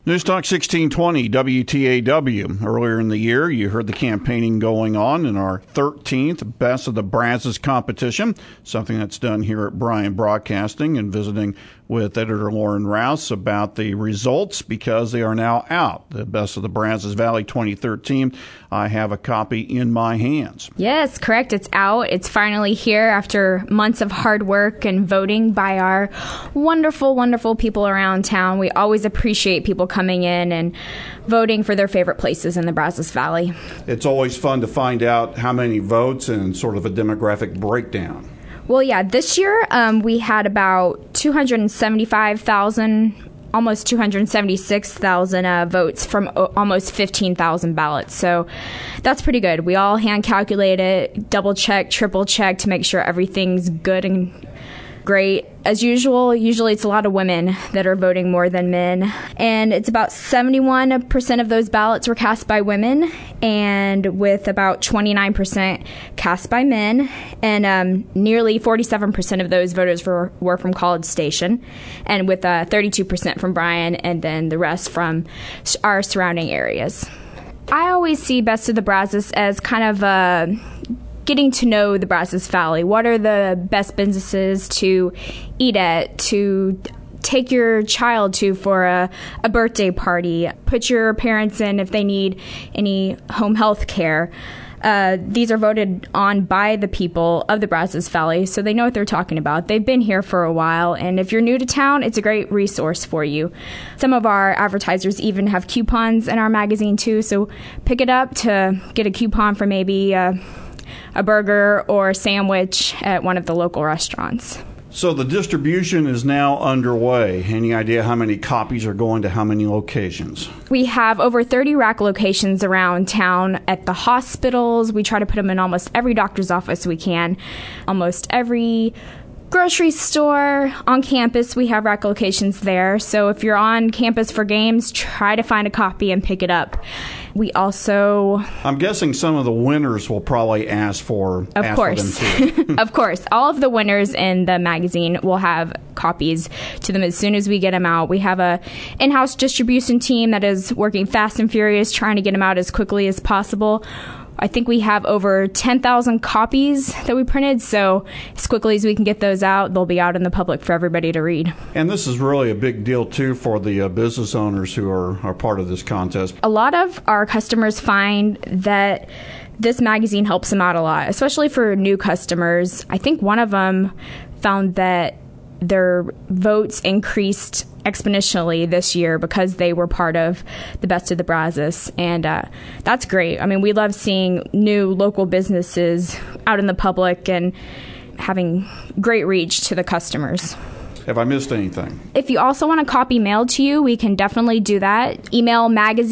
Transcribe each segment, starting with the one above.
News Talk 1620 WTAW. Earlier in the year, you heard the campaigning going on in our 13th Best of the Brazos competition, something that's done here at Bryan Broadcasting, and visiting with editor Lauren Rouse about the results because they are now out. The Best of the Brazos Valley 2013. I have a copy in my hands. Yes, correct. It's out. It's finally here after months of hard work and voting by our wonderful, wonderful people around town. We always appreciate people coming in and voting for their favorite places in the Brazos Valley. It's always fun to find out how many votes and sort of a demographic breakdown. Well, yeah, this year we had about 275,000, almost 276,000 votes from almost 15,000 ballots. So that's pretty good. We all hand calculate it, double check, triple check to make sure everything's good and great. As usual, usually it's a lot of women that are voting more than men. And it's about 71% of those ballots were cast by women, and with about 29% cast by men. And nearly 47% of those voters were from College Station, and with 32% from Bryan, and then the rest from our surrounding areas. I always see Best of the Brazos as kind of getting to know the Brazos Valley. What are the best businesses to eat at, to take your child to for a birthday party, put your parents in if they need any home health care. These are voted on by the people of the Brazos Valley, so they know what they're talking about. They've been here for a while, and if you're new to town, it's a great resource for you. Some of our advertisers even have coupons in our magazine, too, so pick it up to get a coupon for maybe a burger or a sandwich at one of the local restaurants. So the distribution is now underway. Any idea how many copies are going to how many locations? We have over 30 rack locations around town at the hospitals. We try to put them in almost every doctor's office we can, almost every grocery store. On campus, we have rack locations there. So if you're on campus for games, try to find a copy and pick it up. We also... I'm guessing some of the winners will probably ask for them too. Of course. All of the winners in the magazine will have copies to them as soon as we get them out. We have a in-house distribution team that is working fast and furious, trying to get them out as quickly as possible. I think we have over 10,000 copies that we printed, so as quickly as we can get those out, they'll be out in the public for everybody to read. And this is really a big deal, too, for the business owners who are part of this contest. A lot of our customers find that this magazine helps them out a lot, especially for new customers. I think one of them found that their votes increased exponentially this year because they were part of the Best of the Brazos, and that's great. I mean, we love seeing new local businesses out in the public and having great reach to the customers. Have I missed anything? If you also want a copy mailed to you, we can definitely do that. Email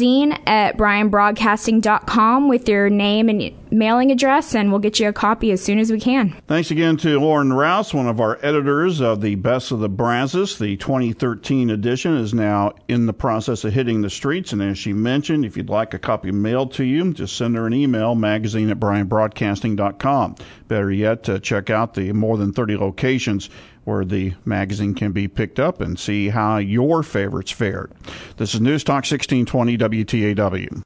magazine@bryanbroadcasting.com with your name and mailing address, and we'll get you a copy as soon as we can. Thanks again to Lauren Rouse, one of our editors of the Best of the Brazos. The 2013 edition is now in the process of hitting the streets, and as she mentioned, if you'd like a copy mailed to you, just send her an email, magazine@bryanbroadcasting.com. Better yet, check out the more than 30 locations where the magazine can be picked up and see how your favorites fared. This is News Talk 1620 WTAW.